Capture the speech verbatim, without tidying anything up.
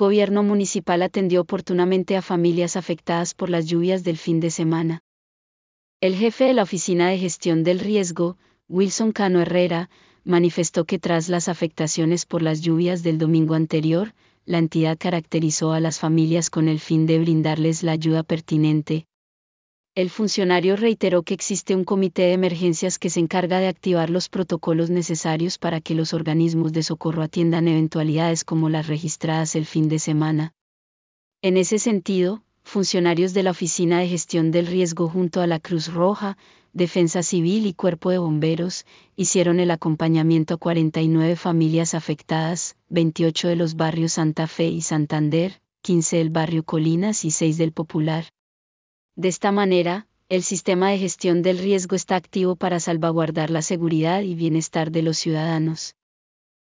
Gobierno municipal atendió oportunamente a familias afectadas por las lluvias del fin de semana. El jefe de la Oficina de Gestión del Riesgo, Wilson Cano Herrera, manifestó que tras las afectaciones por las lluvias del domingo anterior, la entidad caracterizó a las familias con el fin de brindarles la ayuda pertinente. El funcionario reiteró que existe un comité de emergencias que se encarga de activar los protocolos necesarios para que los organismos de socorro atiendan eventualidades como las registradas el fin de semana. En ese sentido, funcionarios de la Oficina de Gestión del Riesgo junto a la Cruz Roja, Defensa Civil y Cuerpo de Bomberos, hicieron el acompañamiento a cuarenta y nueve familias afectadas, veintiocho de los barrios Santa Fe y Santander, quince del barrio Colinas y seis del Popular. De esta manera, el sistema de gestión del riesgo está activo para salvaguardar la seguridad y bienestar de los ciudadanos.